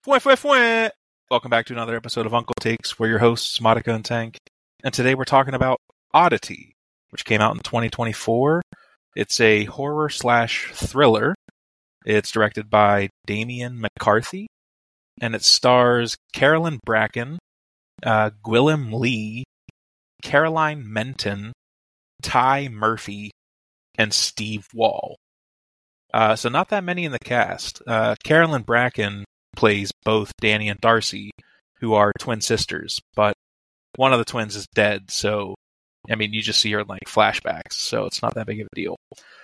Fwah, fwah, fwah. Welcome back to another episode of Uncle Takes. We're your hosts, Monica and Tank. And today we're talking about Oddity, which came out in 2024. It's a horror/thriller. It's directed by Damien McCarthy, and it stars Carolyn Bracken, Gwilym Lee, Caroline Menton, Ty Murphy, and Steve Wall. So not that many in the cast. Carolyn Bracken plays both Danny and Darcy, who are twin sisters, but one of the twins is dead, so, I mean, you just see her in, like, flashbacks, so it's not that big of a deal.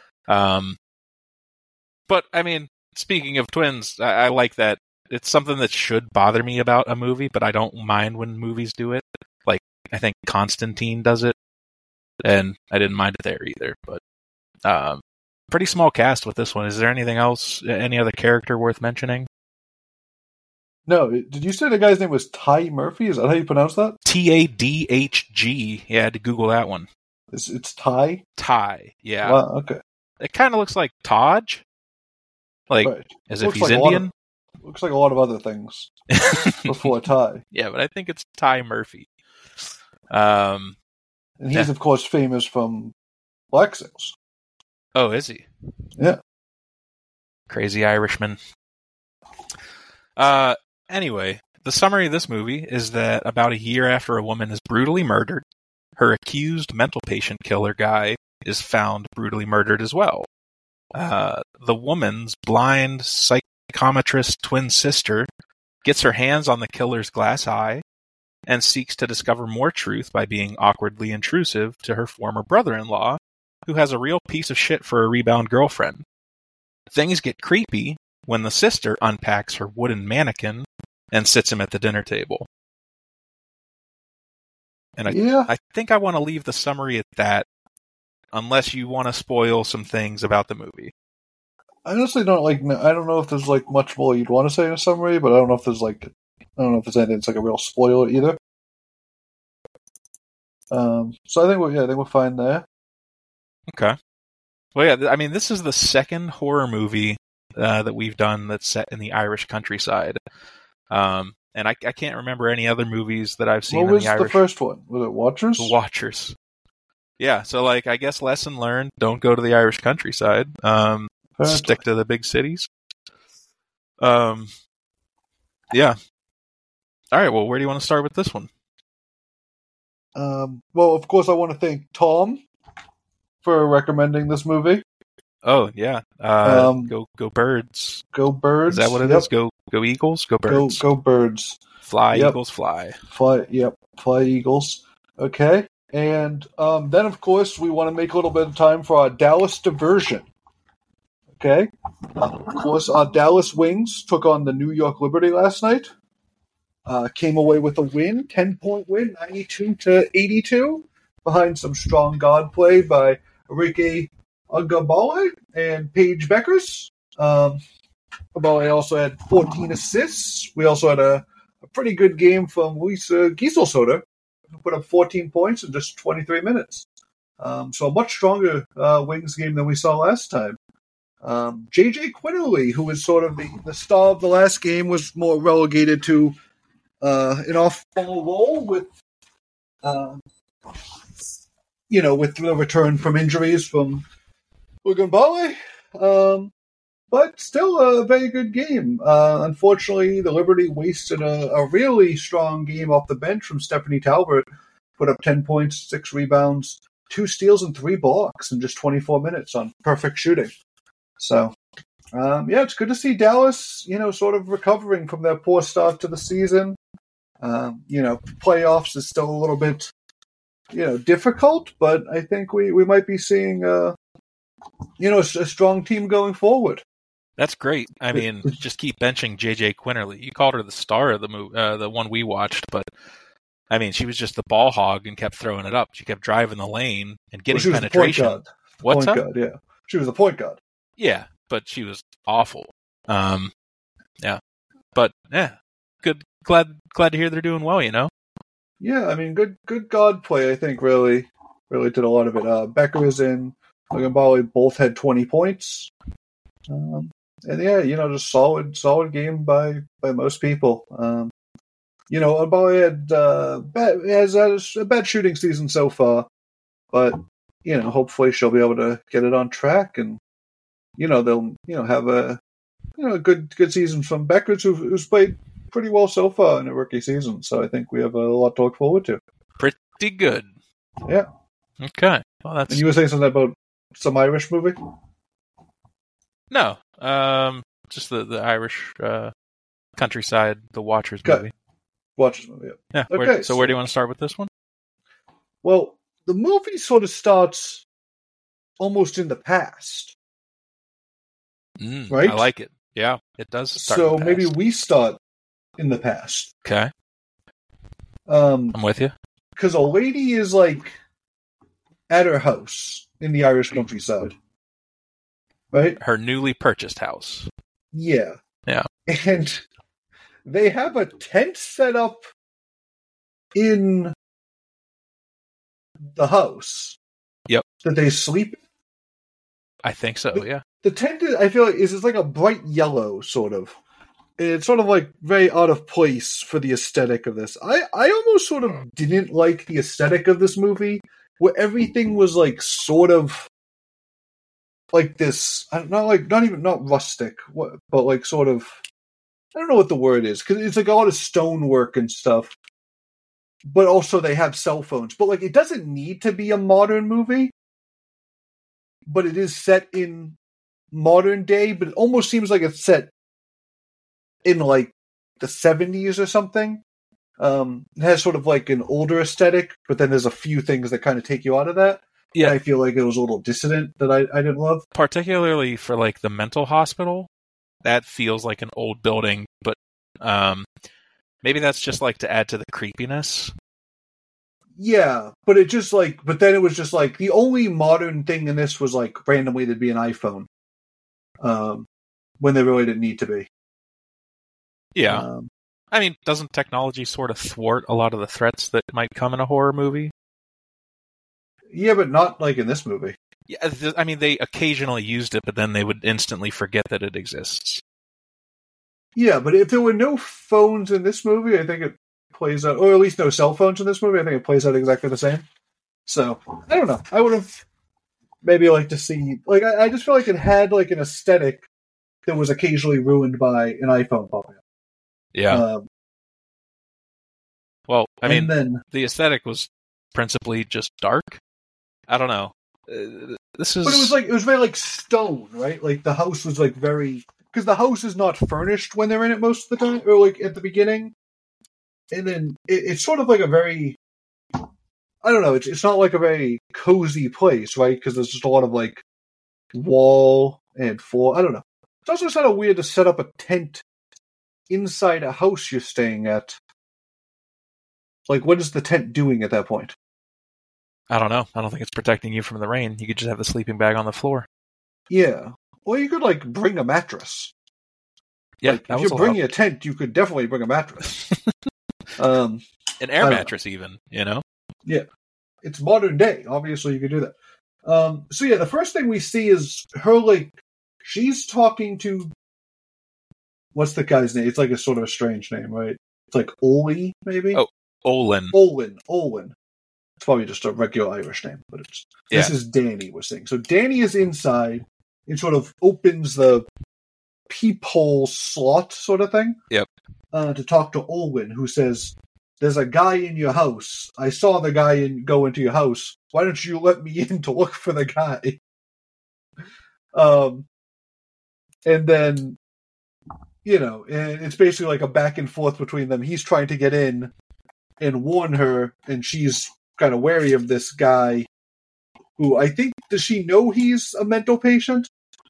But, I mean, speaking of twins, I like that. It's something that should bother me about a movie, but I don't mind when movies do it. Like, I think Constantine does it, and I didn't mind it there either, but pretty small cast with this one. Is there anything else, any other character worth mentioning? No, did you say the guy's name was Ty Murphy? Is that how you pronounce that? Tadhg. Yeah, I had to Google that one. It's Ty? Ty, yeah. Wow, okay. It kind of looks like Taj. Like, right. As if he's like Indian. Looks like a lot of other things before Ty. Yeah, but I think it's Ty Murphy. And he's, of course, famous from Black Sails. Oh, is he? Yeah. Crazy Irishman. Anyway, the summary of this movie is that about a year after a woman is brutally murdered, her accused mental patient killer guy is found brutally murdered as well. The woman's blind psychometrist twin sister gets her hands on the killer's glass eye and seeks to discover more truth by being awkwardly intrusive to her former brother-in-law, who has a real piece of shit for a rebound girlfriend. Things get creepy when the sister unpacks her wooden mannequin and sits him at the dinner table. And I think I want to leave the summary at that, unless you want to spoil some things about the movie. I honestly don't I don't know if there's much more you'd want to say in a summary, but I don't know if there's anything that's a real spoiler either. So I think we're fine there. Okay. Well, yeah, I mean, this is the second horror movie that we've done that's set in the Irish countryside. And I can't remember any other movies that I've seen in the Irish. What was the first one? Was it Watchers? The Watchers. Yeah, so I guess lesson learned, don't go to the Irish countryside. Stick to the big cities. Yeah. All right, well, where do you want to start with this one? Well, of course, I want to thank Tom for recommending this movie. Oh, yeah. Go Birds. Go Birds. Is that what it is? Go Eagles? Go Birds. Go Birds. Fly, Eagles, fly. Fly Eagles. Okay. And then, of course, we want to make a little bit of time for our Dallas diversion. Okay? Of course, our Dallas Wings took on the New York Liberty last night. Came away with a win, 10-point win, 92-82, behind some strong guard play by Enrique Agabale and Paige Beckers. Agabale also had 14 assists. We also had a pretty good game from Lisa Gieselsoda, who put up 14 points in just 23 minutes. So a much stronger Wings game than we saw last time. J.J. Quinterly, who was sort of the star of the last game, was more relegated to an off-ball role with the return from injuries from Agabale. But still a very good game. Unfortunately, the Liberty wasted a really strong game off the bench from Stephanie Talbot. Put up 10 points, 6 rebounds, 2 steals, and 3 blocks in just 24 minutes on perfect shooting. So, it's good to see Dallas, sort of recovering from their poor start to the season. Playoffs is still a little bit, difficult, but I think we might be seeing, a strong team going forward. That's great. I mean, just keep benching J.J. Quinterly. You called her the star of the movie, the one we watched, but I mean, she was just the ball hog and kept throwing it up. She kept driving the lane and getting penetration. Was the point guard. Yeah, she was the point guard. Yeah, but she was awful. Yeah, but yeah, good. Glad to hear they're doing well. Yeah, I mean, good guard play. I think really did a lot of it. Beckers and Agabale both had 20 points. And yeah, just solid game by most people. About has had a bad shooting season so far, but hopefully she'll be able to get it on track, and they'll have a good season from Beckers, who's played pretty well so far in a rookie season. So I think we have a lot to look forward to. Pretty good. Yeah. Okay. Well, And you were saying something about some Irish movie? No. Just the Irish countryside, the Watchers movie. Watchers movie. Yeah. Okay. So where do you want to start with this one? Well, the movie sort of starts almost in the past. Right? I like it. Yeah, it does start so in the past. maybe we start in the past. Okay. I'm with you. Because a lady is at her house in the Irish countryside. Right? Her newly purchased house. Yeah. Yeah. And they have a tent set up in the house. Yep. That they sleep in. I think so, yeah. The tent, I feel is like a bright yellow, sort of. It's sort of very out of place for the aesthetic of this. I almost sort of didn't like the aesthetic of this movie, where everything was sort of like this. Not rustic, but sort of. I don't know what the word is, because it's a lot of stonework and stuff. But also they have cell phones. But it doesn't need to be a modern movie. But it is set in modern day, but it almost seems like it's set in the 70s or something. It has sort of an older aesthetic, but then there's a few things that kind of take you out of that. Yeah, and I feel like it was a little dissonant that I didn't love. Particularly for the mental hospital, that feels like an old building, but maybe that's just to add to the creepiness. Yeah, but it just but then it was just the only modern thing in this was randomly there'd be an iPhone, when there really didn't need to be. Yeah, I mean, doesn't technology sort of thwart a lot of the threats that might come in a horror movie? Yeah, but not in this movie. Yeah, I mean, they occasionally used it, but then they would instantly forget that it exists. Yeah, but if there were no phones in this movie, I think it plays out, or at least no cell phones in this movie, I think it plays out exactly the same. So, I don't know. I would have maybe liked to see, I just feel like it had an aesthetic that was occasionally ruined by an iPhone popping up. Yeah. Well, I mean, then, the aesthetic was principally just dark. I don't know. This is... But it was very stone, right? The house was very, because the house is not furnished when they're in it most of the time, or at the beginning. And then it's sort of a very, I don't know, it's not a very cozy place, right? Because there's just a lot of wall and floor. I don't know. It's also sort of weird to set up a tent inside a house you're staying at. What is the tent doing at that point? I don't know. I don't think it's protecting you from the rain. You could just have the sleeping bag on the floor. Yeah. Well, you could bring a mattress. Yeah, if you're bringing a tent, you could definitely bring a mattress. An air mattress, even, Yeah. It's modern day. Obviously, you could do that. So yeah, the first thing we see is her, she's talking to, what's the guy's name? It's a sort of a strange name, right? It's Oli, maybe? Oh, Olin. Olin. It's probably just a regular Irish name, but this is Danny, we're saying. So Danny is inside and sort of opens the peephole slot sort of thing. Yep. To talk to Olin, who says, "There's a guy in your house. I saw the guy go into your house. Why don't you let me in to look for the guy?" And then, and it's basically a back and forth between them. He's trying to get in and warn her, and she's kind of wary of this guy, who I think, does she know he's a mental patient?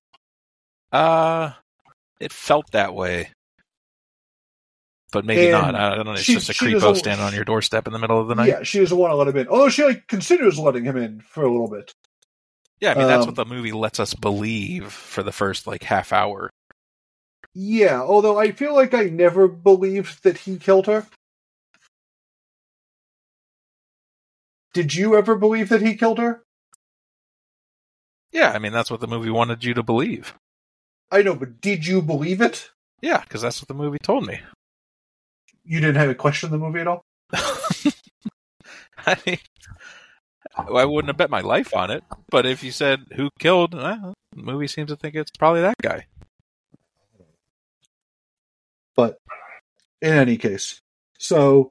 It felt that way. But maybe not. I don't know. It's just a creepo standing on your doorstep in the middle of the night. Yeah, she doesn't want to let him in. Although she considers letting him in for a little bit. Yeah, I mean, that's what the movie lets us believe for the first half hour. Yeah, although I feel like I never believed that he killed her. Did you ever believe that he killed her? Yeah, I mean, that's what the movie wanted you to believe. I know, but did you believe it? Yeah, because that's what the movie told me. You didn't have a question in the movie at all? I mean, I wouldn't have bet my life on it. But if you said who killed, the movie seems to think it's probably that guy. But in any case, so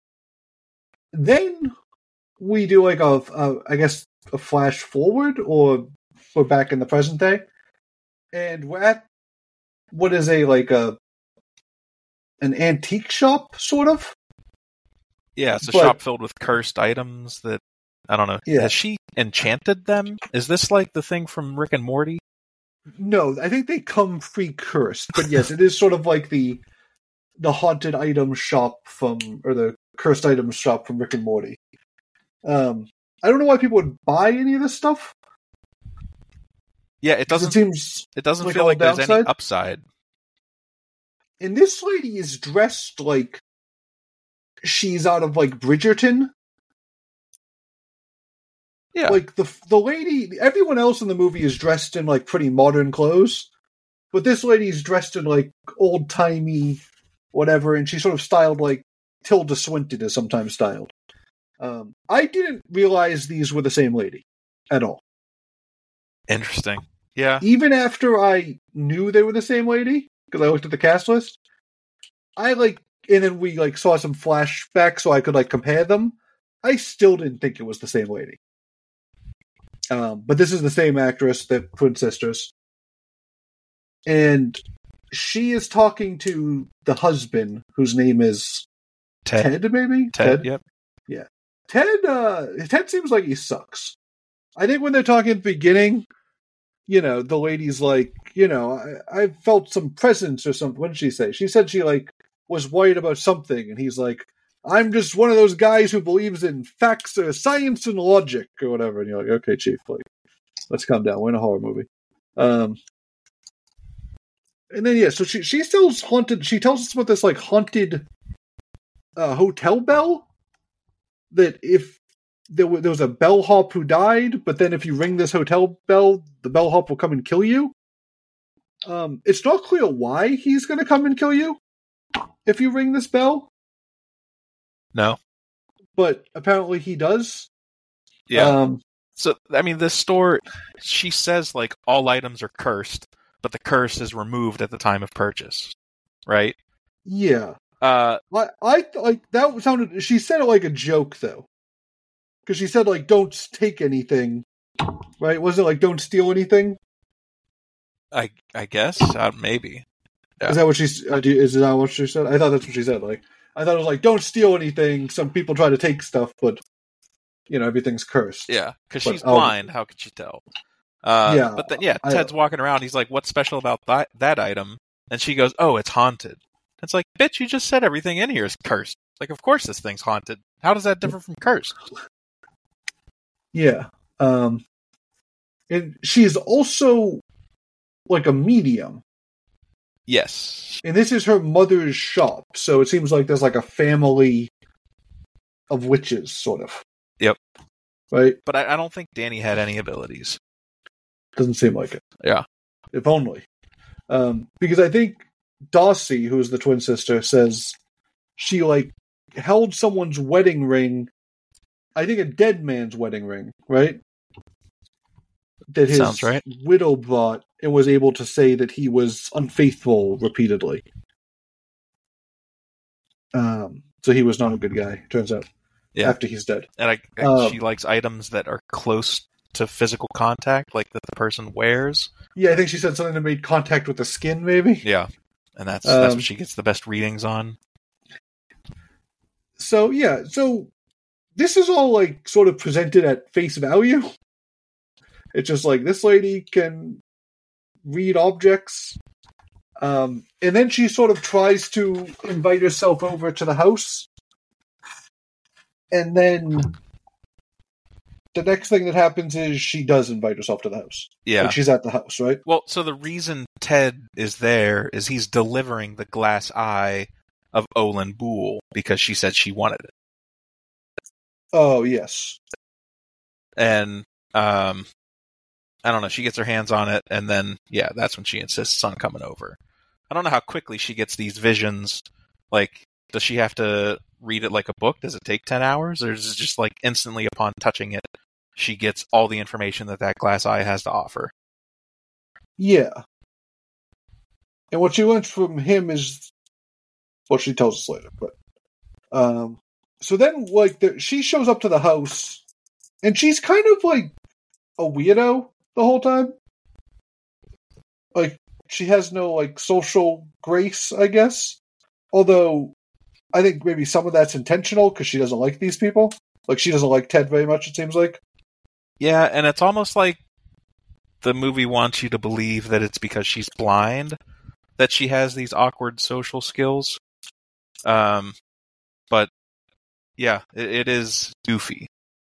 then we do like I guess a flash forward, or we're back in the present day, and we're at what is an antique shop, sort of. Yeah, it's a shop filled with cursed items that, I don't know. Yeah. Has she enchanted them? Is this like the thing from Rick and Morty? No, I think they come pre-cursed, but yes, it is sort of like the haunted item shop or the cursed items shop from Rick and Morty. I don't know why people would buy any of this stuff. Yeah, it doesn't like feel like there's any upside. And this lady is dressed like she's out of like Bridgerton. Yeah. Like the lady, everyone else in the movie is dressed in like pretty modern clothes, but this lady's dressed in like old timey whatever, and she's sort of styled like Tilda Swinton is sometimes styled. I didn't realize these were the same lady at all. Interesting. Yeah. Even after I knew they were the same lady, because I looked at the cast list, and then we like saw some flashbacks so I could like compare them. I still didn't think it was the same lady. But this is the same actress, the twin sisters. And she is talking to the husband, whose name is Ted, maybe? Ted, yep. Yeah. Ted seems like he sucks. I think when they're talking at the beginning, the lady's like, I felt some presence or something. What did she say? She said she like was worried about something, and he's like, I'm just one of those guys who believes in facts or science and logic or whatever. And you're like, okay, Chief, like, let's calm down. We're in a horror movie. And then, yeah, so she sells haunted. She tells us about this like haunted hotel bell. That if there was a bellhop who died, but then if you ring this hotel bell, the bellhop will come and kill you. It's not clear why he's going to come and kill you if you ring this bell. No. But apparently he does. Yeah. So, I mean, this store, she says, like, all items are cursed, but the curse is removed at the time of purchase. Right? Yeah. I like that sounded. She said it like a joke, though. Because she said, like, don't take anything. Right? Wasn't it like, don't steal anything? I guess. Maybe. Yeah. Is that what is that what she said? I thought that's what she said. Like, I thought it was like, don't steal anything. Some people try to take stuff, but, everything's cursed. Yeah, because she's blind. How could she tell? Yeah. But then, Ted's walking around. He's like, what's special about that item? And she goes, oh, it's haunted. It's like, bitch, you just said everything in here is cursed. Like, of course this thing's haunted. How does that differ from cursed? Yeah. And she's also like a medium. Yes. And this is her mother's shop, so it seems like there's like a family of witches, sort of. Yep. Right? But I don't think Danny had any abilities. Doesn't seem like it. Yeah. If only. Because I think Dawsey, who's the twin sister, says she like held someone's wedding ring, I think a dead man's wedding ring, right? That his Sounds right. widow bought, and was able to say that he was unfaithful repeatedly. So he was not a good guy, turns out, after he's dead. And she likes items that are close to physical contact, like that the person wears. Yeah, I think she said something that made contact with the skin, maybe? Yeah, and that's what she gets the best readings on. So, yeah, this is all, like, sort of presented at face value. It's just like, this lady can read objects. And then she sort of tries to invite herself over to the house. And then the next thing that happens is she does invite herself to the house. Yeah. Like, she's at the house, right? Well, so the reason Ted is there is he's delivering the glass eye of Olin Boole because she said she wanted it. Oh, yes. And I don't know, she gets her hands on it, and then, yeah, that's when she insists on coming over. I don't know how quickly she gets these visions. Like, does she have to read it like a book? Does it take 10 hours? Or is it just like instantly upon touching it, she gets all the information that glass eye has to offer? Yeah. And what she learns from him is what she tells us later. But so then, like, she shows up to the house, and she's kind of like a weirdo the whole time. Like, she has no, like, social grace, I guess. Although, I think maybe some of that's intentional, because she doesn't like these people. Like, she doesn't like Ted very much, it seems like. Yeah, and it's almost like the movie wants you to believe that it's because she's blind that she has these awkward social skills. But, yeah, it is goofy.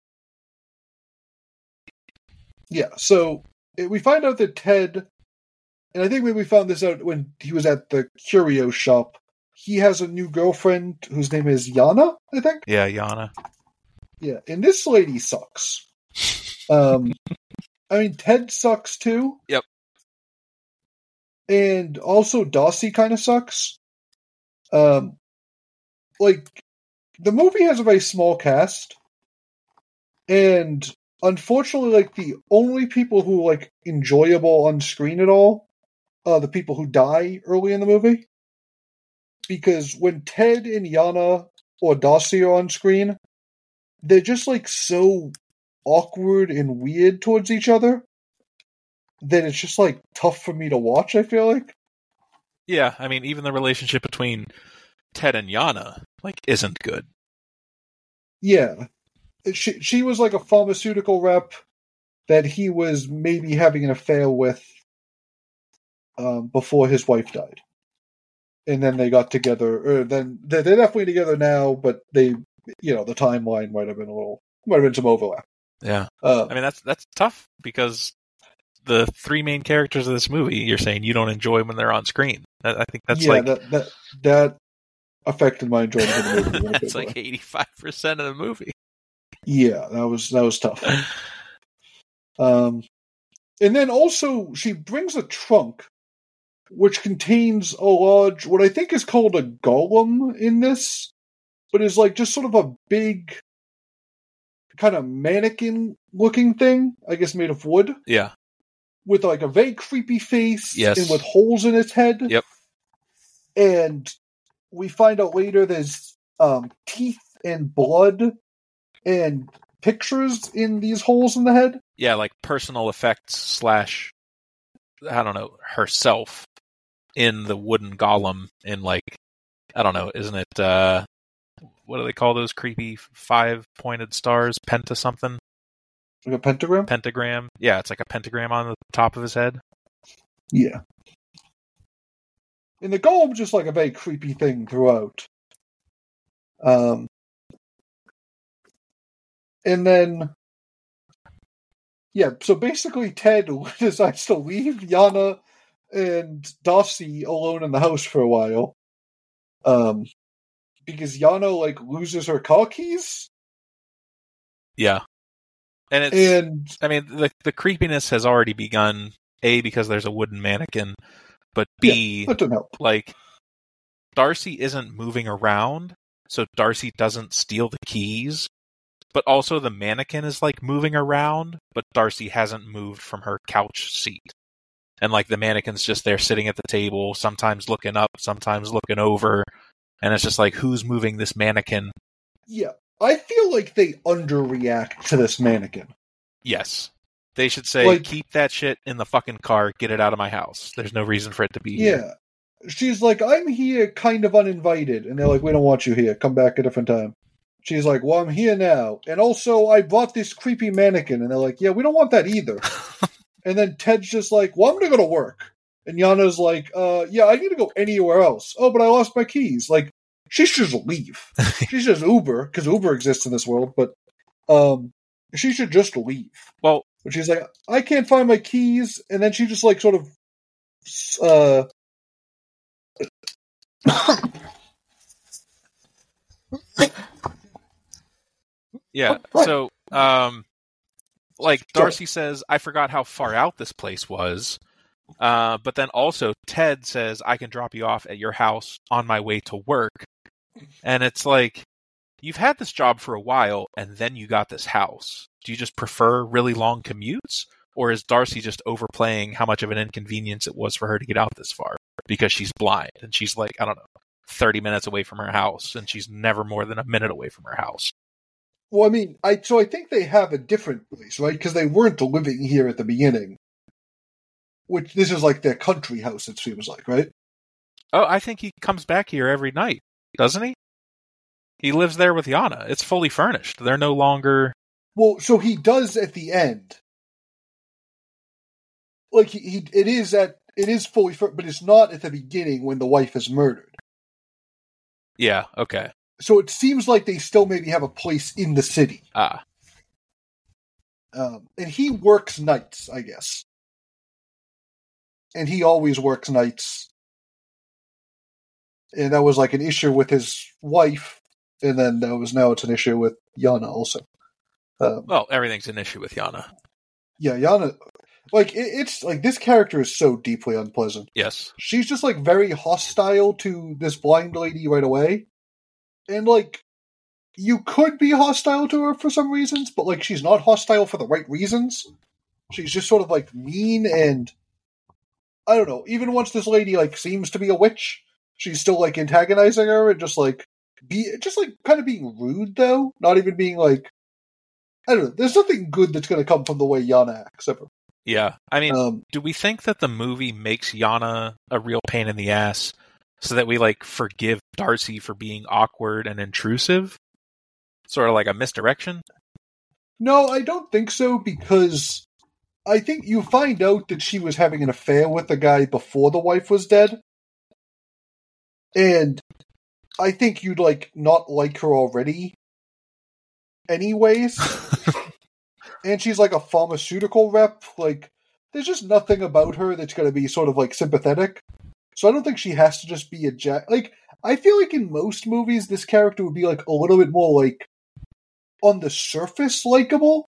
Yeah, so we find out that Ted, and I think maybe we found this out when he was at the curio shop, he has a new girlfriend whose name is Yana, I think? Yeah, Yana. Yeah, and this lady sucks. I mean, Ted sucks too. Yep. And also Darcy kind of sucks. Like, the movie has a very small cast, and unfortunately, like, the only people who are, like, enjoyable on screen at all are the people who die early in the movie. Because when Ted and Yana or Darcy are on screen, they're just, like, so awkward and weird towards each other that it's just, like, tough for me to watch, I feel like. Yeah, I mean, even the relationship between Ted and Yana, like, isn't good. Yeah. She was, like, a pharmaceutical rep that he was maybe having an affair with before his wife died. And then they got together, or then they're definitely together now, but they, the timeline might have been some overlap. Yeah. I mean, that's tough, because the three main characters of this movie, you're saying you don't enjoy when they're on screen. I think that's that affected my enjoyment of the movie. That's like 85% of the movie. Yeah, that was tough. And then also she brings a trunk which contains a large, what I think is called a golem in this, but is like just sort of a big kind of mannequin-looking thing, I guess made of wood. Yeah. With like a very creepy face, yes, and with holes in its head. Yep. And we find out later there's teeth and blood and pictures in these holes in the head. Yeah, like personal effects / I don't know, herself in the wooden golem in, like, I don't know, isn't it, what do they call those creepy 5-pointed stars? Penta something? Like a pentagram? Pentagram. Yeah, it's like a pentagram on the top of his head. Yeah. And the golem's just like a very creepy thing throughout. And then, yeah, so basically Ted decides to leave Yana and Darcy alone in the house for a while. Because Yana, like, loses her car keys. Yeah. And I mean, the creepiness has already begun, A, because there's a wooden mannequin, but B, that doesn't help. Like, Darcy isn't moving around, so Darcy doesn't steal the keys, but also the mannequin is, like, moving around, but Darcy hasn't moved from her couch seat. And, like, the mannequin's just there sitting at the table, sometimes looking up, sometimes looking over, and it's just like, who's moving this mannequin? Yeah. I feel like they underreact to this mannequin. Yes. They should say, like, keep that shit in the fucking car, get it out of my house. There's no reason for it to be here. Yeah. She's like, I'm here kind of uninvited. And they're like, we don't want you here. Come back a different time. She's like, well, I'm here now. And also, I bought this creepy mannequin. And they're like, yeah, we don't want that either. And then Ted's just like, well, I'm going to go to work. And Yana's like, yeah, I need to go anywhere else. Oh, but I lost my keys. Like, she should just leave. She should just Uber, because Uber exists in this world, but she should just leave. Well, but she's like, I can't find my keys, and then she just, like, sort of yeah, so like Darcy says, I forgot how far out this place was. But then also Ted says, I can drop you off at your house on my way to work. And it's like, you've had this job for a while, and then you got this house. Do you just prefer really long commutes? Or is Darcy just overplaying how much of an inconvenience it was for her to get out this far? Because she's blind, and she's like, I don't know, 30 minutes away from her house, and she's never more than a minute away from her house. Well, I mean, I think they have a different place, right? Because they weren't living here at the beginning. Which, this is like their country house, it seems like, right? Oh, I think he comes back here every night, doesn't he? He lives there with Yana. It's fully furnished. They're no longer... Well, so he does at the end. Like, it is fully furnished, but it's not at the beginning when the wife is murdered. Yeah, okay. So it seems like they still maybe have a place in the city. Ah. And he works nights, I guess. And he always works nights. And that was like an issue with his wife, and then now it's an issue with Yana also. Well, everything's an issue with Yana. Yeah, Yana, like, it's like, this character is so deeply unpleasant. Yes. She's just like very hostile to this blind lady right away. And like, you could be hostile to her for some reasons, but like, she's not hostile for the right reasons. She's just sort of like mean, and I don't know, even once this lady like seems to be a witch, she's still like antagonizing her and just like kind of being rude, though. Not even being like, I don't know, there's nothing good that's going to come from the way Yana acts ever. Yeah. I mean, do we think that the movie makes Yana a real pain in the ass so that we like forgive Darcy for being awkward and intrusive? Sort of like a misdirection? No, I don't think so, because I think you find out that she was having an affair with the guy before the wife was dead. And I think you'd like not like her already anyways. And she's like a pharmaceutical rep. Like, there's just nothing about her that's going to be sort of like sympathetic. So I don't think she has to just be a like, I feel like in most movies this character would be like a little bit more like on the surface likable.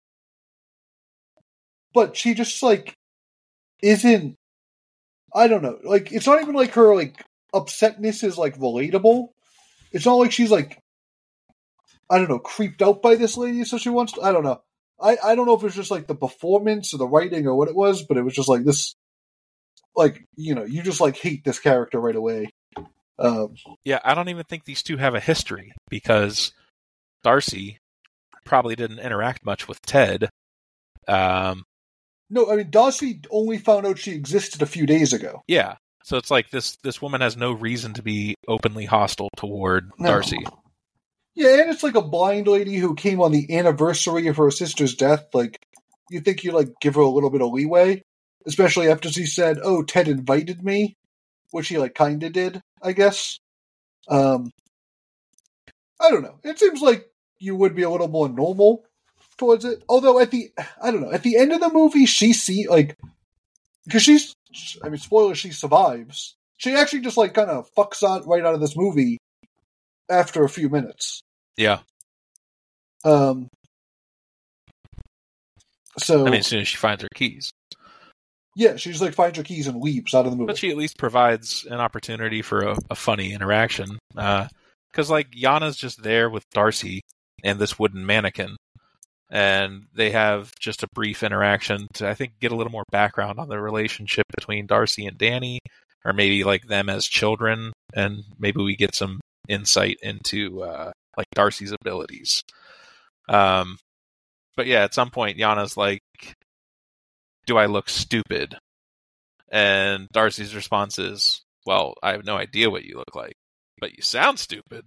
But she just like isn't, I don't know, like, it's not even like her like upsetness is like relatable. It's not like she's like, I don't know, creeped out by this lady, so she wants to, I don't know. I don't know if it was just like the performance or the writing or what it was, but it was just like this, like, you know, you just like hate this character right away. Yeah, I don't even think these two have a history, because Darcy probably didn't interact much with Ted. No, I mean, Darcy only found out she existed a few days ago. Yeah, so it's like this woman has no reason to be openly hostile toward Darcy. Yeah, and it's like a blind lady who came on the anniversary of her sister's death. Like, you think you like give her a little bit of leeway, especially after she said, "Oh, Ted invited me," which he like kind of did, I guess. I don't know. It seems like you would be a little more normal towards it. Although at the end of the movie, because spoiler, she survives. She actually just like kind of fucks out right out of this movie after a few minutes. Yeah. So I mean, as soon as she finds her keys. Yeah, she just like finds her keys and leaves out of the movie. But she at least provides an opportunity for a funny interaction. Because like Yana's just there with Darcy and this wooden mannequin, and they have just a brief interaction to, I think, get a little more background on the relationship between Darcy and Danny, or maybe like them as children, and maybe we get some insight into like Darcy's abilities. But yeah, at some point Yana's like, "Do I look stupid?" And Darcy's response is, "Well, I have no idea what you look like, but you sound stupid."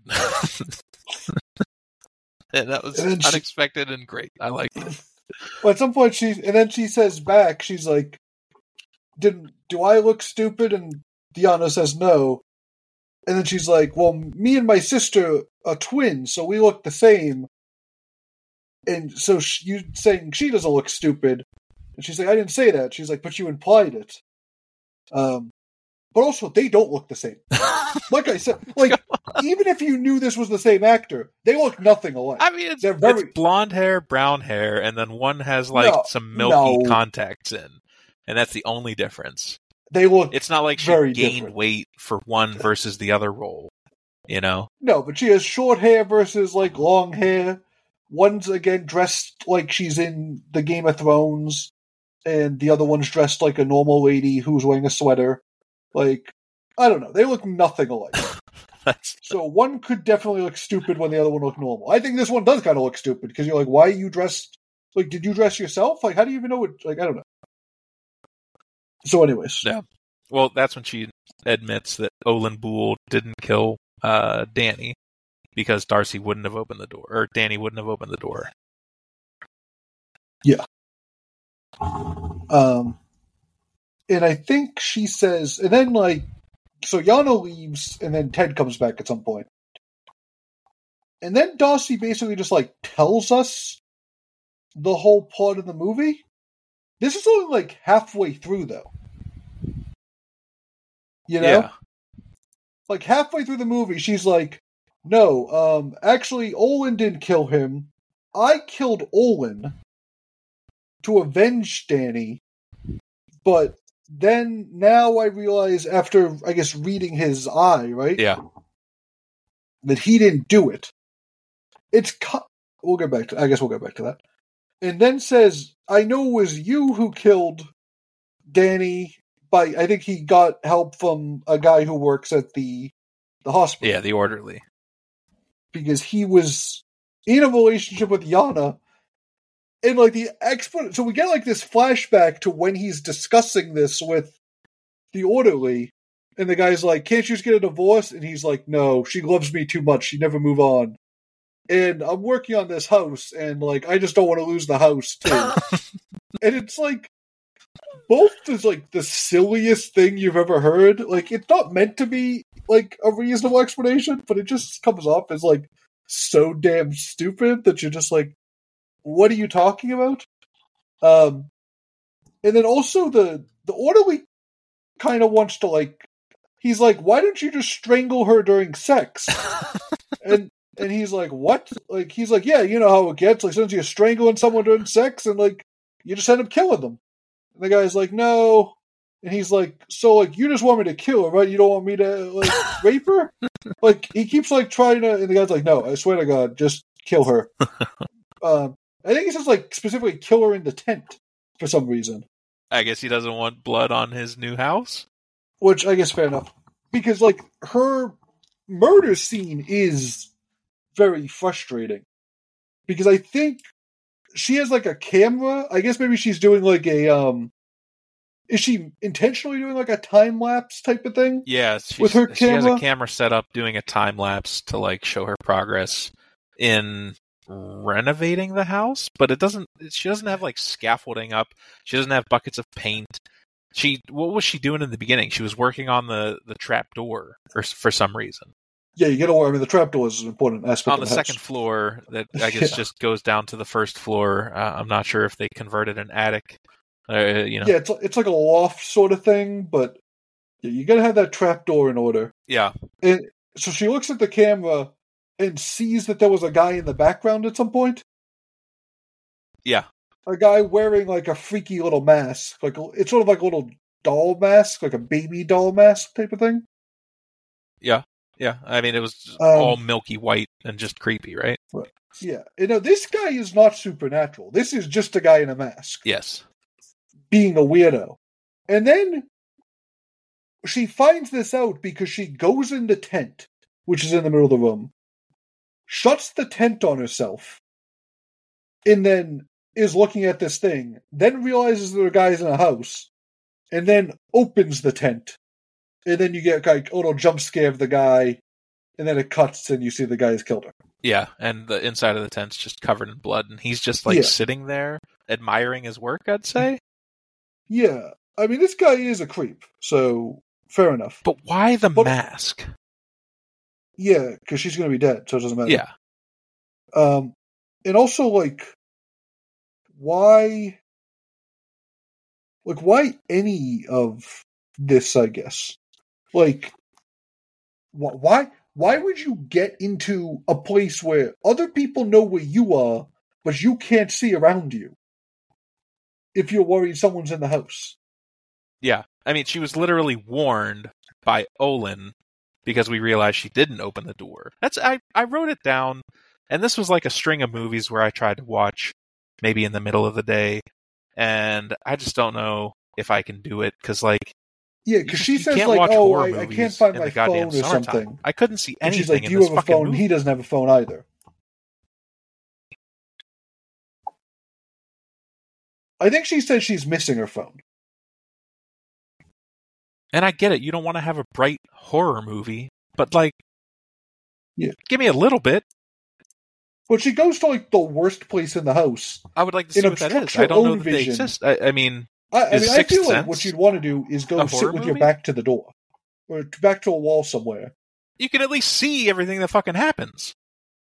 And that was unexpected and great. I liked it. Well, at some point she says back, she's like, "Do I look stupid?" And Yana says no. And then she's like, "Well, me and my sister are twins, so we look the same." And so you saying she doesn't look stupid. And she's like, "I didn't say that." She's like, "But you implied it." But also, they don't look the same. like I said, like even if you knew this was the same actor, they look nothing alike. I mean, They're very it's blonde hair, brown hair, and then one has some milky no. contacts in, and that's the only difference. They look. It's not like she very gained different. weight for one versus the other role, you know? No, but she has short hair versus like long hair. One's again dressed like she's in the Game of Thrones, and the other one's dressed like a normal lady who's wearing a sweater. Like, I don't know. They look nothing alike. So one could definitely look stupid when the other one looked normal. I think this one does kind of look stupid because you're like, why are you dressed? Like, did you dress yourself? Like, how do you even know what? Like, I don't know. So, anyways, yeah. Well, that's when she admits that Olin Boole didn't kill Danny because Darcy wouldn't have opened the door, or Danny wouldn't have opened the door. Yeah. And I think she says, and then like, so Yana leaves, and then Ted comes back at some point. And then Darcy basically just like tells us the whole plot of the movie. This is only like halfway through, though. You know? Yeah. Like halfway through the movie, she's like, no, actually, Olin didn't kill him. I killed Olin to avenge Danny, but then now I realize after, I guess, reading his eye, right? Yeah. That he didn't do it. We'll get back to that. And then says, I know it was you who killed Danny, but I think he got help from a guy who works at the hospital. Yeah, the orderly. Because he was in a relationship with Yana. And like so we get like this flashback to when he's discussing this with the orderly. And the guy's like, can't you just get a divorce? And he's like, no, she loves me too much. She'd never move on. And I'm working on this house, and like I just don't want to lose the house too. And it's like both is like the silliest thing you've ever heard. Like it's not meant to be like a reasonable explanation, but it just comes off as like so damn stupid that you're just like, what are you talking about? And then also the orderly kind of wants to like, he's like, why don't you just strangle her during sex? And he's like, what? Like, he's like, yeah, you know how it gets. Like, sometimes you're strangling someone during sex, and like, you just end up killing them. And the guy's like, no. And he's like, so like, you just want me to kill her, right? You don't want me to like rape her? Like, he keeps like trying to, and the guy's like, no, I swear to God, just kill her. I think he says like specifically kill her in the tent for some reason. I guess he doesn't want blood on his new house. Which I guess fair enough, because like her murder scene is very frustrating because I think she has like a camera. I guess maybe she's doing like a is she intentionally doing like a time lapse type of thing? Yeah, with her camera. She has a camera set up doing a time lapse to like show her progress in renovating the house, but she doesn't have like scaffolding up. She doesn't have buckets of paint. What was she doing in the beginning? She was working on the trap door for some reason. Yeah, you get away. I mean, the trapdoor is an important aspect on of the house. second floor that I guess just goes down to the first floor. I'm not sure if they converted an attic. Yeah, it's like a loft sort of thing, but you got to have that trapdoor in order. Yeah. And so she looks at the camera and sees that there was a guy in the background at some point. Yeah. A guy wearing like a freaky little mask, like it's sort of like a little doll mask, like a baby doll mask type of thing. Yeah. Yeah, I mean, it was all milky white and just creepy, right? Yeah. This guy is not supernatural. This is just a guy in a mask. Yes. Being a weirdo. And then she finds this out because she goes in the tent, which is in the middle of the room, shuts the tent on herself, and then is looking at this thing, then realizes there are guys in a house, and then opens the tent. And then you get like a little jump scare of the guy, and then it cuts and you see the guy has killed her. Yeah, and the inside of the tent's just covered in blood, and he's just like sitting there admiring his work, I'd say. Yeah. I mean, this guy is a creep, so fair enough. But why the mask? Yeah, because she's going to be dead, so it doesn't matter. Yeah. And also, like, why any of this, I guess? Like, Why would you get into a place where other people know where you are, but you can't see around you if you're worried someone's in the house? Yeah. I mean, she was literally warned by Olin because we realized she didn't open the door. I wrote it down, and this was like a string of movies where I tried to watch maybe in the middle of the day, and I just don't know if I can do it, because like, yeah, because she says can't like, watch "Oh, horror I movies can't find in my the goddamn phone or summertime." something." I couldn't see And anything she's like, in "You this have a fucking phone." movie. He doesn't have a phone either. I think she says she's missing her phone. And I get it. You don't want to have a bright horror movie, but like, give me a little bit. But she goes to like the worst place in the house. I would like to see what that is. I don't know that they exist. I mean, I feel like what you'd want to do is go sit with your back to the door. Or back to a wall somewhere. You can at least see everything that fucking happens.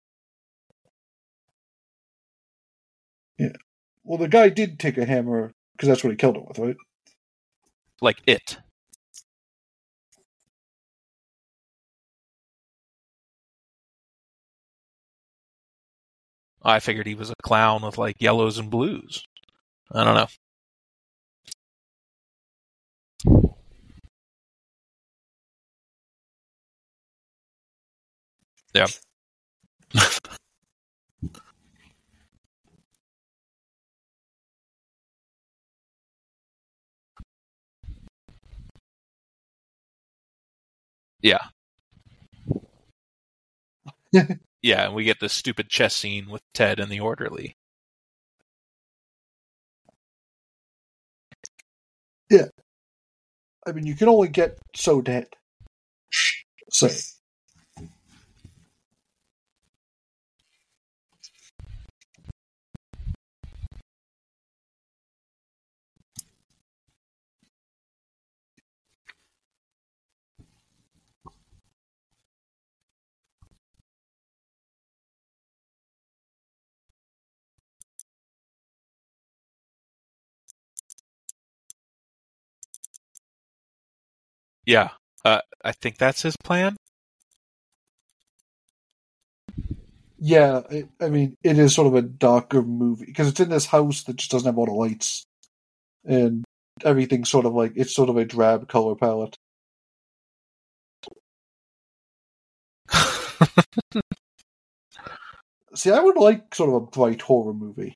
Yeah. Well, the guy did take a hammer, because that's what he killed him with, right? Like it. I figured he was a clown with like yellows and blues. I don't know. Yeah. Yeah. Yeah, and we get this stupid chess scene with Ted and the orderly. Yeah. I mean, you can only get so dead. So. Yeah, I think that's his plan. Yeah, I mean, it is sort of a darker movie, because it's in this house that just doesn't have all the lights. And everything's sort of like, it's sort of a drab color palette. See, I would like sort of a bright horror movie.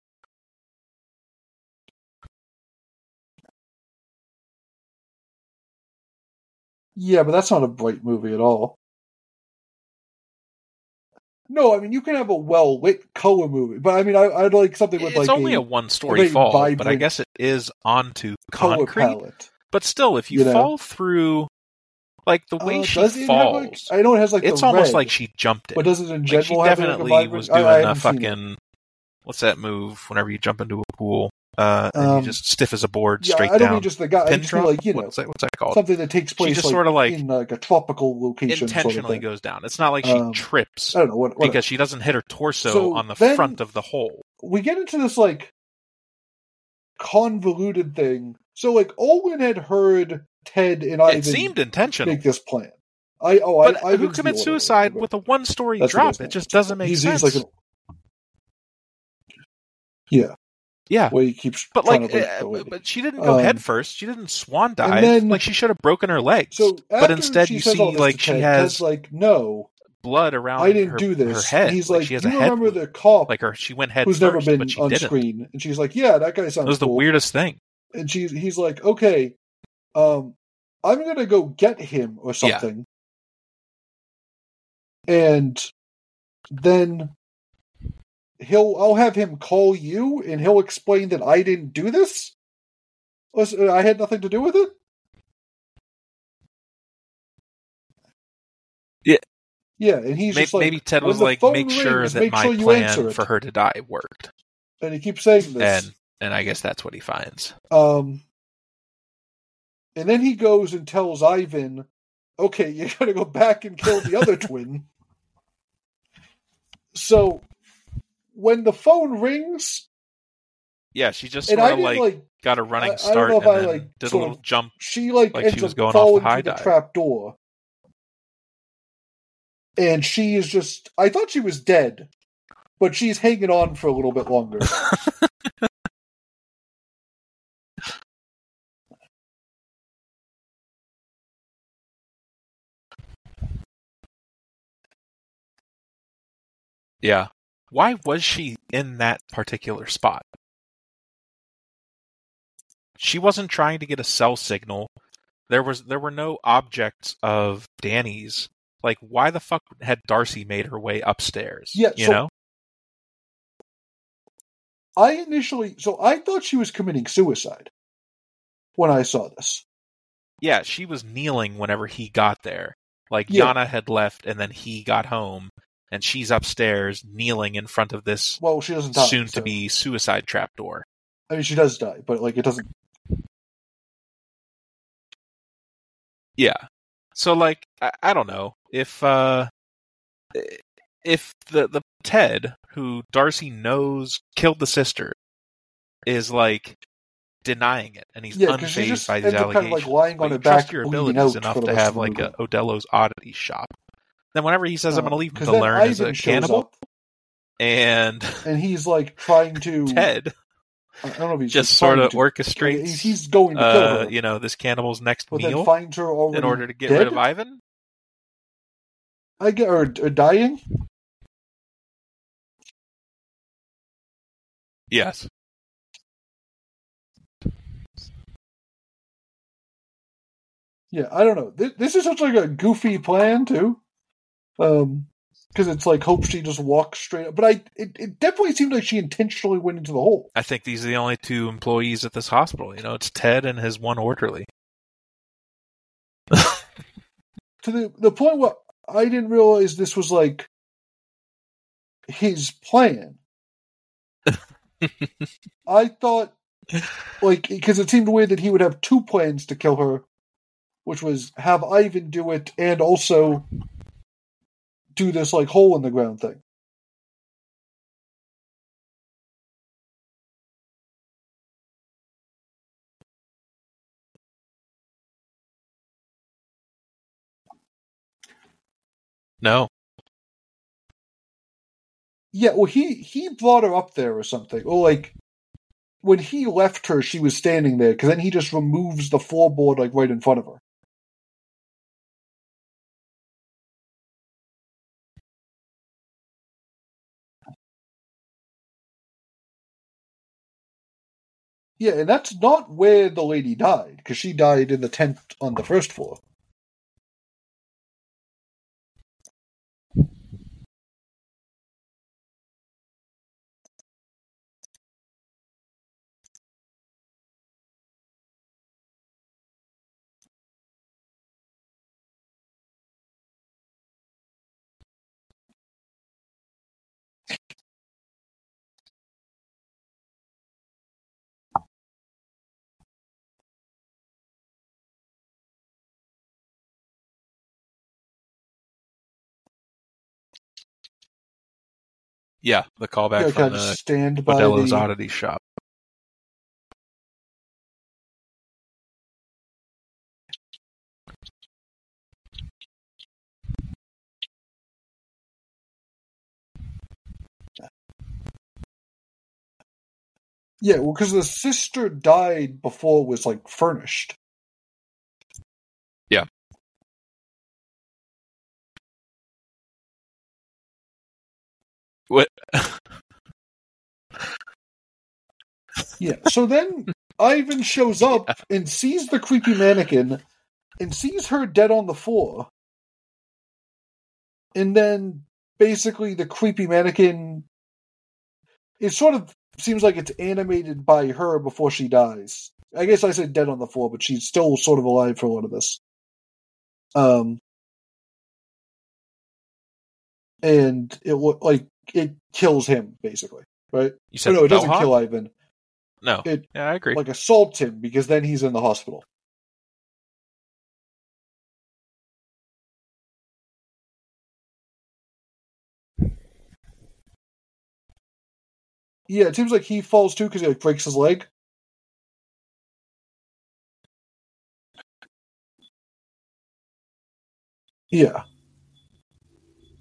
Yeah, but that's not a bright movie at all. No, I mean, you can have a well-lit color movie, but I mean, I'd like something with it's like only a one-story fall, but I guess it is onto color concrete. Palette. But still, if you fall through, like the way she falls, I know it has like it's the almost red, like she jumped it. But does it in general like she have definitely like a vibrant, was doing a fucking what's that move? Whenever you jump into a pool, and you just stiff as a board, straight down. I don't mean just the guy. I just mean like, you know, what's that called? Something that takes place she just sort of like in like a tropical location. Intentionally goes down. It's not like she trips. I don't know what because she doesn't hit her torso on the front of the hole. We get into this like convoluted thing. So like Olin had heard Ted and Ivan. It seemed intentional. Make this plan. Who commits suicide with a one-story drop? It just doesn't make sense. He's like yeah. Where he keeps, but she didn't go head first. She didn't swan dive. Like she should have broken her legs. So but instead, you see like she has like no blood around. I didn't do this. Her head. And he's like, she has you remember the cop? Like she went head who's first, never been but she on didn't. Screen, and she's like, yeah, that guy sounds. It was the weirdest thing. And he's like, okay, I'm gonna go get him or something. Yeah. And then I'll have him call you, and he'll explain that I didn't do this. I had nothing to do with it. Yeah, yeah, and he's just like, maybe Ted was like, make sure that my plan for her to die worked. And he keeps saying this, and I guess that's what he finds. And then he goes and tells Ivan, "Okay, you got to go back and kill the other twin." So when the phone rings, yeah, she just sort of like got a running start and then did a little jump. She like ends she was up going falling off the high through dive. The trap door, And she is just... I thought she was dead, but she's hanging on for a little bit longer. Yeah. Why was she in that particular spot? She wasn't trying to get a cell signal. There were no objects of Danny's. Like, why the fuck had Darcy made her way upstairs? Yeah, you know? I thought she was committing suicide when I saw this. Yeah, she was kneeling whenever he got there. Like, Yeah. Yana had left, and then he got home, and she's upstairs kneeling in front of this she doesn't die, soon-to-be suicide trapdoor. I mean, she does die, but, like, it doesn't... Yeah. So, like, I don't know. If the Ted, who Darcy knows killed the sister, is, like, denying it, and he's unfazed by these allegations. Kind of, like, lying on you her back, trust your abilities enough to have, like, a Odello's oddity shop. Then whenever he says, I'm going to leave him to learn as a cannibal, and he's, like, trying to... Ted... I don't know if he's just sort of orchestrates. He's going to kill her. You know, this cannibal's next meal. Then finds her already in order to get dead? rid of Ivan. I get her dying. Yes. Yeah, I don't know. This is such like a goofy plan too, because it's like hope she just walks straight up. But it definitely seemed like she intentionally went into the hole. I think these are the only two employees at this hospital. You know, it's Ted and his one orderly. To the point where I didn't realize this was like his plan. I thought, like, because it seemed weird that he would have two plans to kill her, which was have Ivan do it and also do this, like, hole in the ground thing. No. Yeah, well, he brought her up there or something. Or, like, when he left her, she was standing there, because then he just removes the floorboard, like, right in front of her. Yeah, and that's not where the lady died, because she died in the tent on the first floor. Yeah, the callback from the stand by Modelo's Oddity Shop. Yeah, well, because the sister died before it was, like, furnished. Yeah. What? Yeah, so then Ivan shows up and sees the creepy mannequin and sees her dead on the floor. And then, basically, the creepy mannequin... It sort of seems like it's animated by her before she dies. I guess I said dead on the floor, but she's still sort of alive for a lot of this. And it kills him, basically, right? You said no, it doesn't kill Ivan. No. It, yeah, I agree. Like, assaults him, because then he's in the hospital. Yeah, it seems like he falls too, because he, like, breaks his leg. Yeah.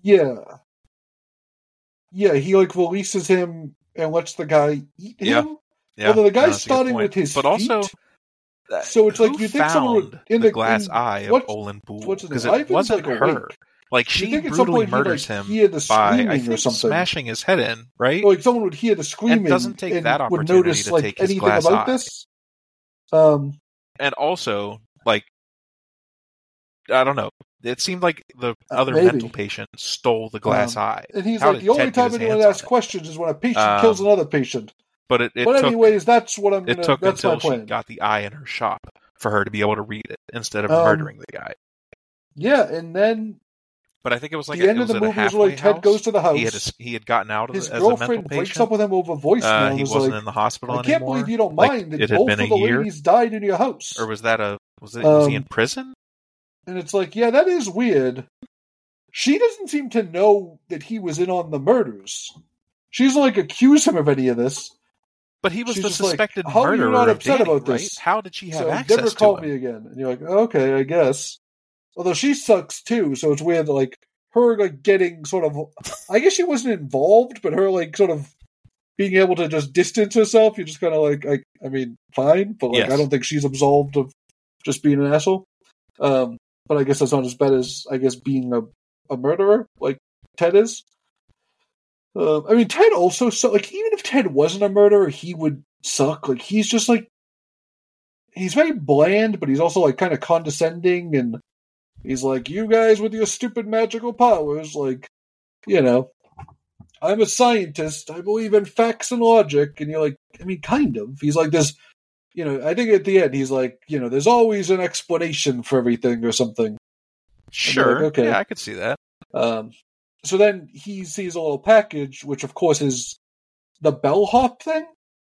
Yeah. Yeah, he like releases him and lets the guy eat him. Yeah. Although the No, guy's that's a good starting point. with his But also, feet, so it's like who you'd think someone would found in the glass in eye of what's Olin Poole? what's his name? Because it Ivan's wasn't like her. awake. Like, You'd she think at some brutally point he'd murders like him hear the by, I screaming or think, something. smashing his head in, right? Or like someone would hear the And screaming doesn't take and that would opportunity notice to like take his anything glass about eye. this. And also, like, I don't know. It seemed like the other Maybe. mental patient stole the glass eye. And he's How like, did the only Ted get time his anyone hands asks on it? questions is when a patient kills another patient. But it But took, anyways, that's what I'm it gonna. took That's my until she plan. got the eye in her shop for her to be able to read it instead of murdering the guy. Yeah, and then But I think it was like the end of the movie is where Ted goes to the house. He had gotten out His as a mental girlfriend breaks patient. up with him over voicemail and He is wasn't like, in the hospital I anymore. can't believe you don't Like, mind that it had both been of a the year? ladies died in your house. Or was he in prison? And it's like, yeah, that is weird. She doesn't seem to know that he was in on the murders. She doesn't like accuse him of any of this. But he was She's the just like, suspected how are murderer you not of upset Danny, about right? this? How did she have So access never to call him? me again. And you're like, okay, I guess. Although she sucks too, so it's weird that like her like getting sort of, I guess she wasn't involved, but her like sort of being able to just distance herself. You're just kind of like, I mean, fine, but like Yes. I don't think she's absolved of just being an asshole. But I guess that's not as bad as I guess being a murderer like Ted is. I mean, Ted also like even if Ted wasn't a murderer, he would suck. Like he's just like he's very bland, but he's also like kind of condescending, and he's like, "You guys with your stupid magical powers, like, you know, I'm a scientist. I believe in facts and logic." And you're like, I mean, kind of. He's like this, you know. I think at the end, he's like, you know, there's always an explanation for everything or something. Sure. Like, okay. Yeah, I could see that. So then he sees a little package, which of course is the bellhop thing.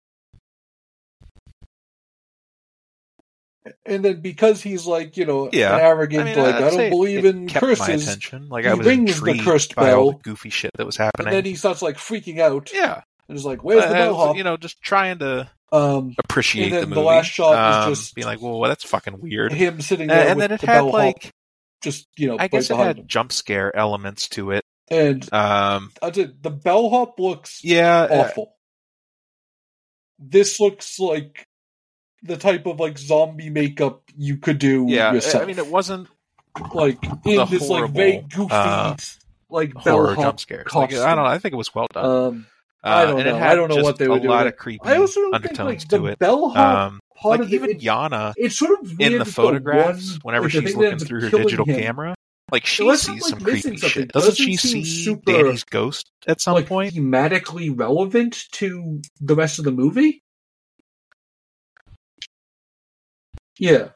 And then because he's like, you know, Yeah. an arrogant, I I don't believe in kept curses. my attention. Like he I was rings the intrigued cursed by all bell, the goofy shit that was happening. and then he starts like freaking out. Yeah. And is like, "Where's the bellhop?" You know, just trying to appreciate and then the movie. The last shot is just being like, "Well, that's fucking weird." him sitting there, and with then it the had bellhop, like, just you know, I guess right it had him. jump scare elements to it. And the bellhop looks awful. This looks like the type of like zombie makeup you could do yourself. I mean, it wasn't like in this horrible, like very goofy like horror bellhop jump scares. Like, I don't know. I think it was well done. I don't know. I don't know what they were doing. A lot of creepy I also don't undertones think, like, to the it. Bellhop part like of even it, Yana it's sort of in the photographs, whenever like, she's looking through her digital camera, like she sees some creepy shit. Doesn't she see Danny's ghost at some point? Thematically relevant to the rest of the movie? Yeah.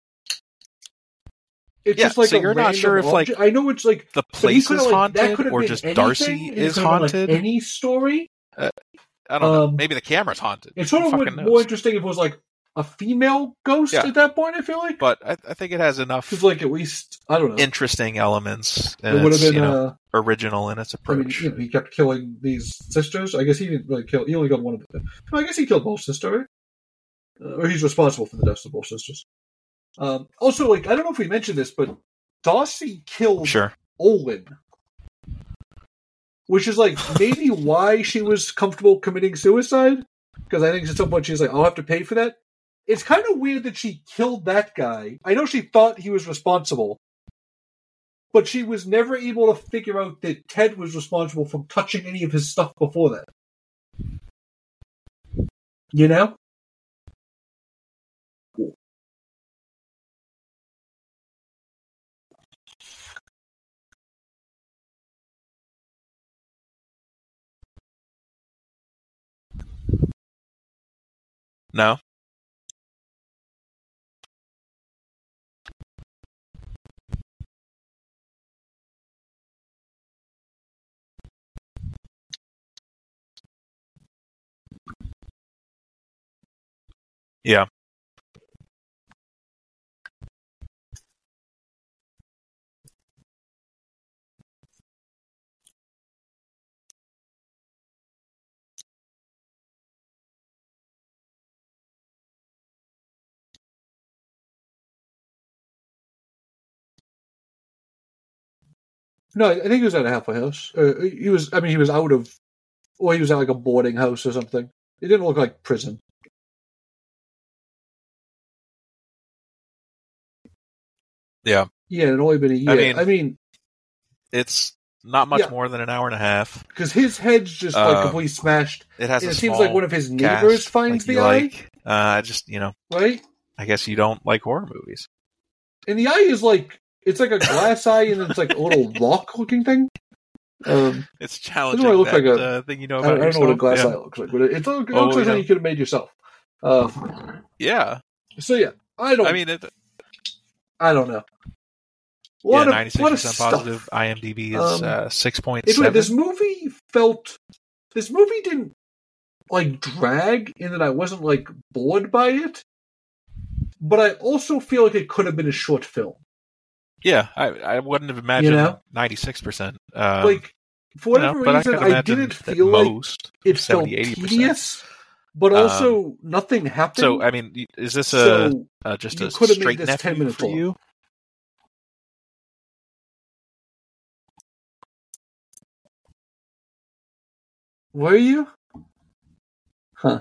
It's just like so you're not sure if object. like I know it's like the place is haunted or just anything. Darcy is haunted. Like any story. I don't know. Maybe the camera's haunted. It's sort of more interesting if it was like a female ghost at that point. I feel like, but I think it has enough. Because like at least I don't know interesting elements. And it would have been original in its approach. I mean, he kept killing these sisters. I guess he didn't really kill. He only killed one of them. I guess he killed both sisters, right? Or he's responsible for the deaths of both sisters. Also, like I don't know if we mentioned this, but Darcy killed Olin, which is like maybe why she was comfortable committing suicide. Because I think at some point she's like, "I'll have to pay for that." It's kind of weird that she killed that guy. I know she thought he was responsible, but she was never able to figure out that Ted was responsible for touching any of his stuff before that. You know? No. Yeah. No, I think he was at a halfway house. He was out of, or he was at like a boarding house or something. It didn't look like prison. Yeah. Yeah, it had only been a year. I mean it's not much more than an hour and a half. Because his head's just like completely smashed. It has. It seems like one of his neighbors finds the eye. Right? I guess you don't like horror movies. And the eye is like, it's like a glass eye, and it's like a little rock-looking thing. It's challenging. It doesn't look like a thing you know about. I don't know what a glass eye looks like, but it looks like something you could have made yourself. Yeah. So yeah, I don't know. 96% positive. IMDb is 6.7. This movie didn't like drag in that I wasn't like bored by it, but I also feel like it could have been a short film. Yeah, I wouldn't have imagined 96%. Like for whatever reason, I didn't feel like it felt 80%. Tedious, but also nothing happened. So I mean, is this just a straight nephew 10 minutes for you? Were you? Huh.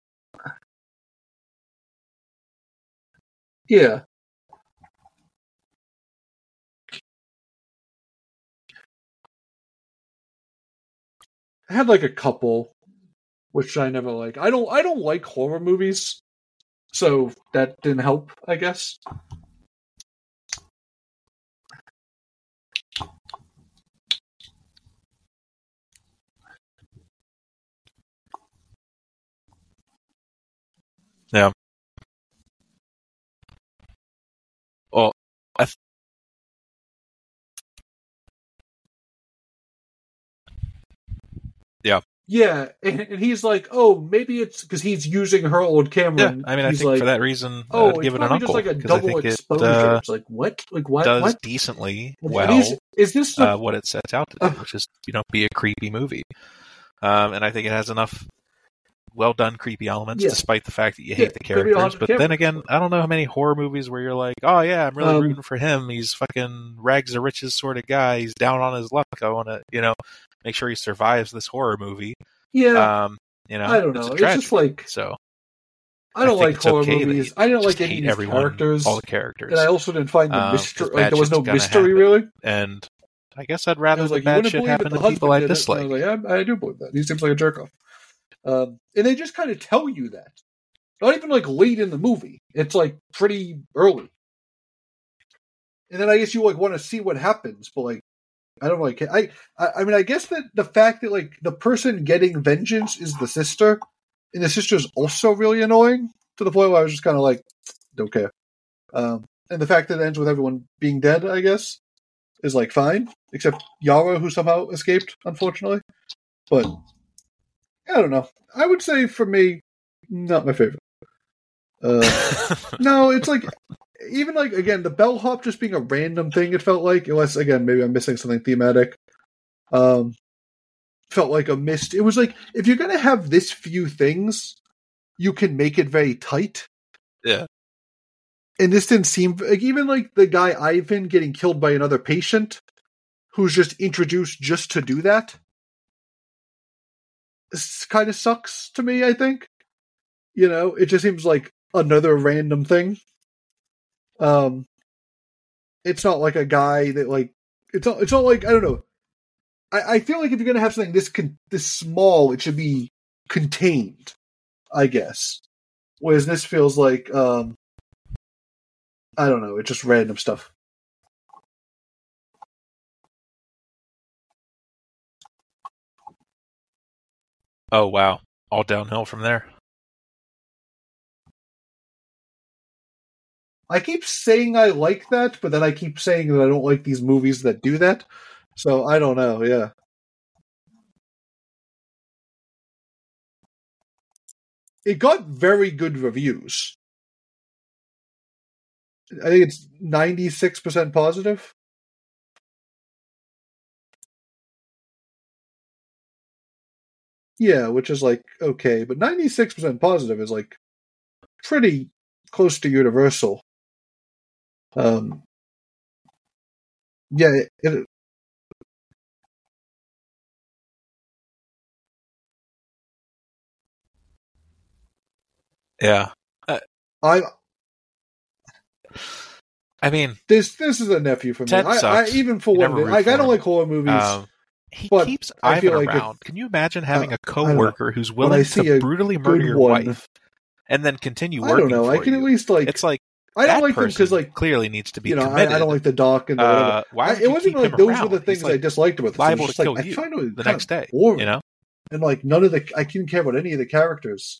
Yeah. I had like a couple, which I never like. I don't like horror movies, so that didn't help, I guess. Yeah. Well, yeah. Yeah, and he's like, oh, maybe it's because he's using her old camera. Yeah, I mean, I think for that reason, give it an uncle. Just like a double exposure. It's like, what? Like, what? Does decently well is this what it sets out to do, which is, be a creepy movie. And I think it has enough well-done creepy elements, despite the fact that you hate the characters. But then again, I don't know how many horror movies where you're like, oh yeah, I'm really rooting for him. He's fucking rags to riches sort of guy. He's down on his luck. I want to, make sure he survives this horror movie. Yeah. I don't know. It's just like, so. I don't like horror movies. I didn't like any of these characters. All the characters. And I also didn't find the mystery. Like, there was no mystery, really. And I guess I'd rather the bad shit happen to people I dislike. I was like, I do believe that. He seems like a jerk off. And they just kind of tell you that. Not even like late in the movie. It's like pretty early. And then I guess you like want to see what happens, but like, I don't like it. I mean, I guess that the fact that like the person getting vengeance is the sister, and the sister is also really annoying to the point where I was just kind of like, don't care. And the fact that it ends with everyone being dead, I guess, is like fine, except Yara, who somehow escaped, unfortunately. But I don't know. I would say for me, not my favorite. No, it's like, even like, again, the bellhop just being a random thing, it felt like, unless, again, maybe I'm missing something thematic. Felt like a missed. It was like, if you're going to have this few things, you can make it very tight. Yeah. And this didn't seem, like, even like the guy Ivan getting killed by another patient, who's just introduced just to do that. This kind of sucks to me, I think. It just seems like another random thing. It's not like a guy that like it's not like, I don't know. I feel like if you're gonna have something this small, it should be contained, I guess. Whereas this feels like I don't know, it's just random stuff. Oh wow. All downhill from there. I keep saying I like that, but then I keep saying that I don't like these movies that do that. So I don't know, yeah. It got very good reviews. I think it's 96% positive. Yeah, which is like, okay, but 96% positive is like pretty close to universal. Yeah, Yeah. I mean, this is a nephew for me. Ted I sucks. even for You one never of it, root I for don't him. like horror movies. He but keeps I Ivan feel like around. Can you imagine having a I don't know. coworker who's When I willing see to a brutally murder good your one- wife and then continue I don't working know. for I can you? at least like. It's like I don't that like them because person like clearly needs to be you know committed. I don't like the doc and the whatever. Why would it you wasn't keep like him those around? were the things He's like I disliked about this. It liable was to just kill like you I find it the kind next of day. boring. You know, and like none of the I couldn't care about any of the characters,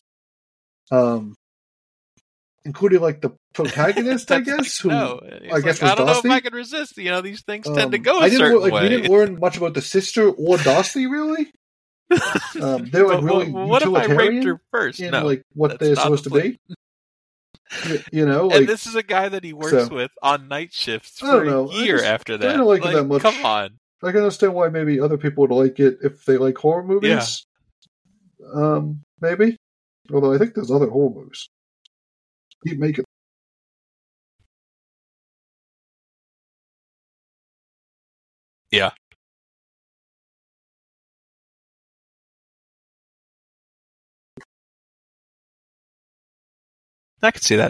including like the protagonist, I guess. Who I guess was I don't know if Dosty. I can resist. You know, these things tend to go I a didn't certain like way. we didn't learn much about the sister or Dosty really. They're like really what if I raped utilitarian her first? in No, like what that's they're not supposed the to be. You know, like and this is a guy that he works with on night shifts I for don't know. a year after that. I don't like it that much. Come on. I can understand why maybe other people would like it if they like horror movies. Yeah. Maybe. Although I think there's other horror movies. Keep making. Yeah. I can see that.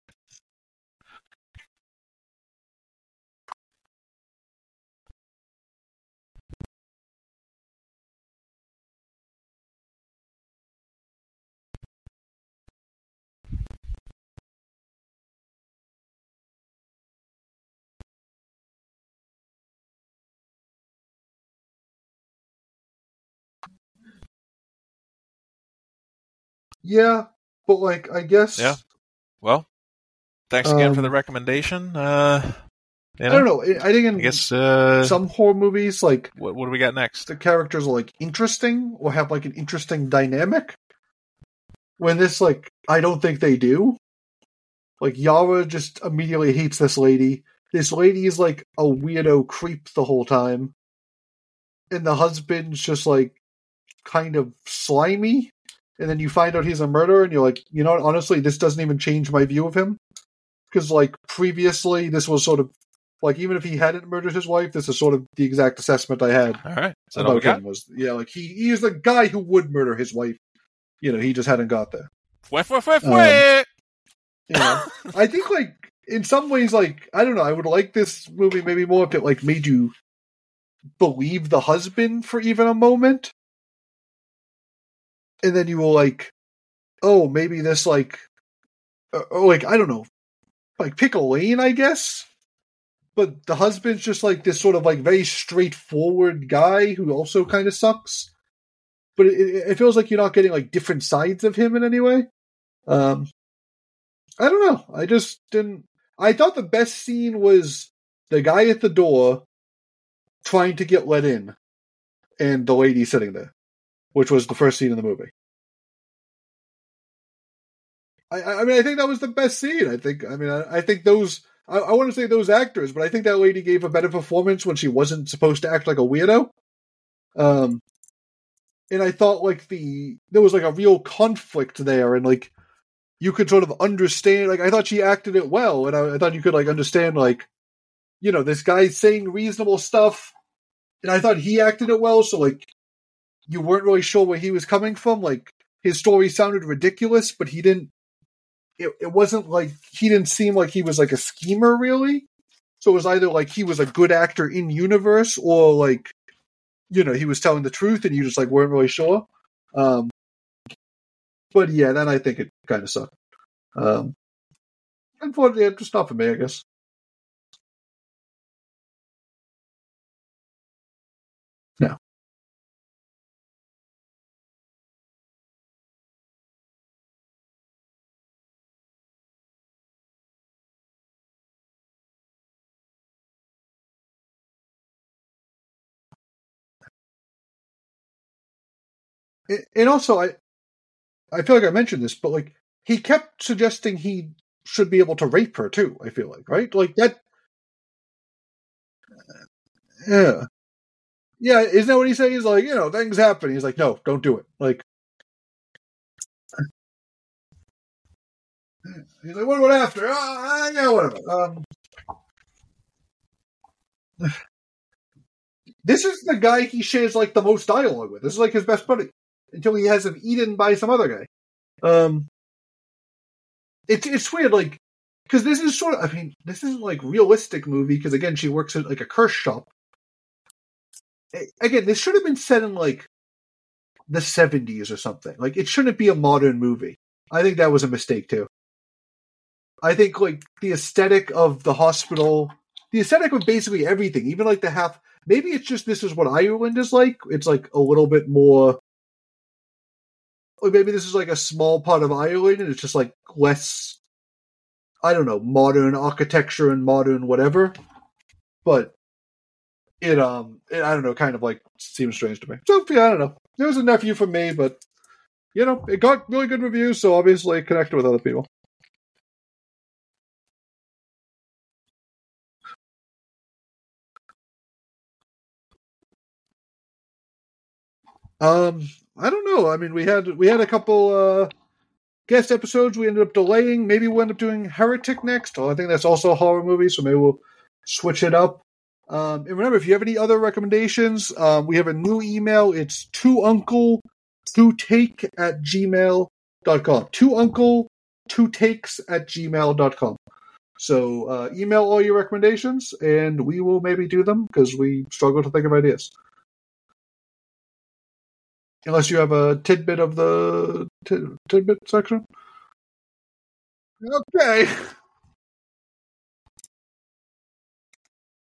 Yeah, but like I guess. Yeah. Well, thanks again for the recommendation. I don't know. I think in some horror movies, like what do we got next? The characters are like interesting or have like an interesting dynamic. When this, like, I don't think they do. Like Yara just immediately hates this lady. This lady is like a weirdo creep the whole time, and the husband's just like kind of slimy. And then you find out he's a murderer, and you're like, you know what? Honestly, this doesn't even change my view of him. Because, like, previously, this was sort of, like, even if he hadn't murdered his wife, this is sort of the exact assessment I had about him. Was, yeah, like, he is the guy who would murder his wife. You know, he just hadn't got there. You know, I think, like, in some ways, like, I don't know, I would like this movie maybe more if it, like, made you believe the husband for even a moment. And then you were like, oh, maybe this, like, like, I don't know, like, pick a lane, I guess? But the husband's just, like, this sort of, like, very straightforward guy who also kind of sucks. But it feels like you're not getting, like, different sides of him in any way. I don't know. I just didn't... I thought the best scene was the guy at the door trying to get let in and the lady sitting there, which was the first scene in the movie. I mean, I think that was the best scene. I think those... I want to say those actors, but I think that lady gave a better performance when she wasn't supposed to act like a weirdo. And I thought, like, there was, like, a real conflict there, and, like, you could sort of understand, like, I thought she acted it well, and I thought you could, like, understand, like, you know, this guy's saying reasonable stuff, and I thought he acted it well, so, like, you weren't really sure where he was coming from. Like, his story sounded ridiculous, but he didn't, it wasn't like, he didn't seem like he was, like, a schemer, really. So it was either, like, he was a good actor in universe, or, like, you know, he was telling the truth, and you just, like, weren't really sure. But yeah, then I think it kind of sucked. Unfortunately, it's just not for me, I guess. No. And also, I feel like I mentioned this, but, like, he kept suggesting he should be able to rape her too. I feel like, right? Like that. Yeah. Yeah. Isn't that what he said? He's like, you know, things happen. He's like, no, don't do it. Like, he's like, what about after? Yeah, whatever. This is the guy he shares, like, the most dialogue with. This is, like, his best buddy until he has him eaten by some other guy. it's weird, like, because this is sort of, I mean, this isn't like realistic movie, because again, she works at like a curse shop. Again, this should have been set in like the 70s or something. Like, it shouldn't be a modern movie. I think that was a mistake too. I think like the aesthetic of the hospital, the aesthetic of basically everything, even like the half. Maybe it's just this is what Ireland is like. It's like a little bit more. Or maybe this is like a small part of Ireland, and it's just like less. I don't know, modern architecture and modern whatever. But it I don't know, kind of like seems strange to me. So yeah, I don't know. It was a nephew for me, but you know, it got really good reviews, so obviously it connected with other people. I don't know. I mean, we had a couple guest episodes we ended up delaying. Maybe we'll end up doing Heretic next. Oh, I think that's also a horror movie, so maybe we'll switch it up. And remember, if you have any other recommendations, we have a new email. It's twouncle2take@gmail.com. Twouncle2takes@gmail.com. So email all your recommendations, and we will maybe do them, because we struggle to think of ideas. Unless you have a tidbit of the tidbit section. Okay.